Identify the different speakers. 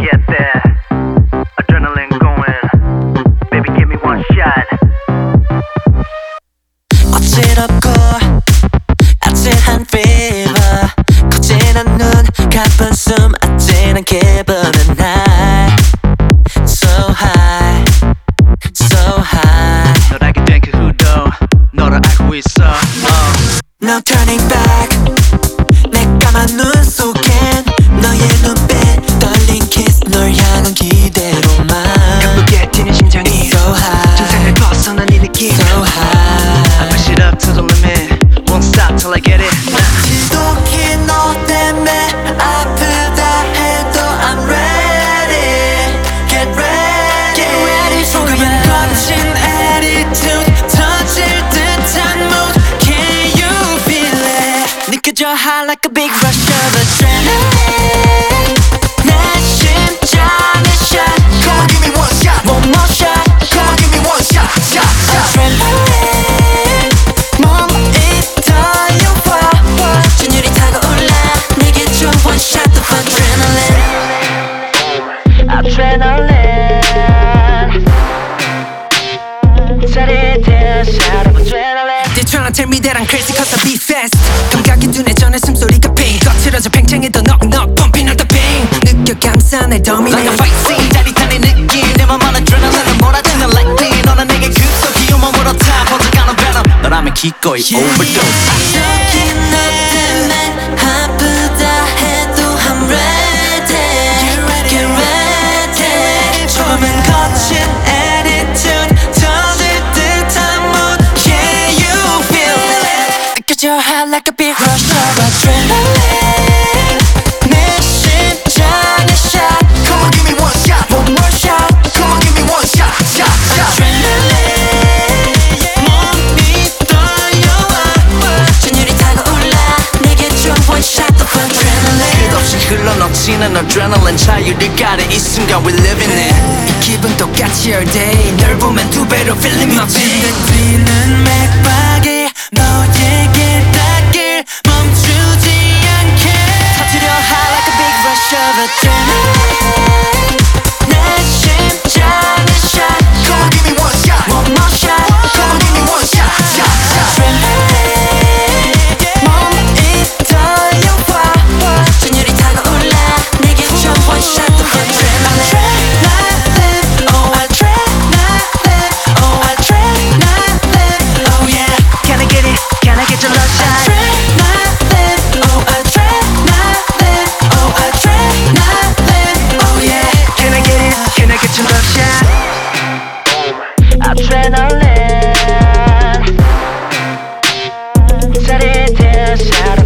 Speaker 1: get that adrenaline going. Baby, give me one shot.
Speaker 2: 어지럽고 아찔한 fever 커지는 눈 가쁜 숨 아찔한 기분은 high So high So high
Speaker 1: 널 알게 된 그 후로 너를 알고 있어
Speaker 2: No turning back 내 까만 눈 속엔 너의 눈빛 떨린 kiss 널 향한 기대로만
Speaker 1: 가쁘게 뛰는 심장이
Speaker 2: So high
Speaker 1: 정상을 벗어난 이 느낌
Speaker 2: So high
Speaker 1: I push it up to the limit Won't stop till I get it
Speaker 2: 지독히 너 때문에 아프다 해도 I'm ready Get ready Get ready 조금은 거친 attitude 터질 듯한 mood Can you feel it 느껴져 high like a big rush of adrenaline 내 심장의 shot
Speaker 3: Come on, give me one shot.
Speaker 2: One more shot
Speaker 3: Come on, give me one shot. Shot, shot.
Speaker 2: adrenaline 몸이 떨려와 전율이 타고 올라 내게 줘 one shot of adrenaline
Speaker 1: Adrenaline 짜릿해 shot of adrenaline
Speaker 4: They tryna tell me that I'm crazy cause I be fast 감각이 둔해져내 숨소리가 빙 거칠어져 팽창해도 knock knock bumping out the pain 느껴 감싸 날 dominate
Speaker 1: Like a fight scene 짜릿한 이 느낌 내 맘 안에 adrenaline은 몰아치는 lightning 너는 내게 급속히 유머물어 타 퍼져가는 venom 너라면 기꺼이 overdose
Speaker 2: 저기 너 때문에 아프다 해도 I'm ready Get ready 조금은 거친 attitude 터질 듯한 mood Can you feel it 느껴져 high like a big rush of adrenaline 내 심장의 shot
Speaker 3: Come on, give me one shot.
Speaker 2: One more shot
Speaker 3: Come on, give me one shot. Shot, shot.
Speaker 2: adrenaline 몸이 떨려와 전율이 타고 올라 내게 줘 one shot of adrenaline
Speaker 1: 끝없이 흘러넘치는 adrenaline 자유를 가려 이 순간 we living it
Speaker 4: 이 기분 똑같이 all day 널 보면 두 배로 feeling my pain
Speaker 2: 뛰는 맥박에 너에게 닿길 멈추지 않게 터뜨려 high like a big rush of adrenaline 내 심장의 shot
Speaker 3: Come on, give me one shot.
Speaker 2: One more shot
Speaker 3: Come on, give me one shot. Shot, shot.
Speaker 2: adrenaline 몸이 떨려와 전율이 타고 올라 내게 줘 one shot of adrenaline Oh adrenaline Oh adrenaline Oh yeah
Speaker 1: Can I get it? Can I get your love shot?
Speaker 2: adrenaline Oh adrenaline Oh adrenaline Oh yeah
Speaker 1: Can I get it? Can I get your love shot? Adrenaline 짜릿해 shot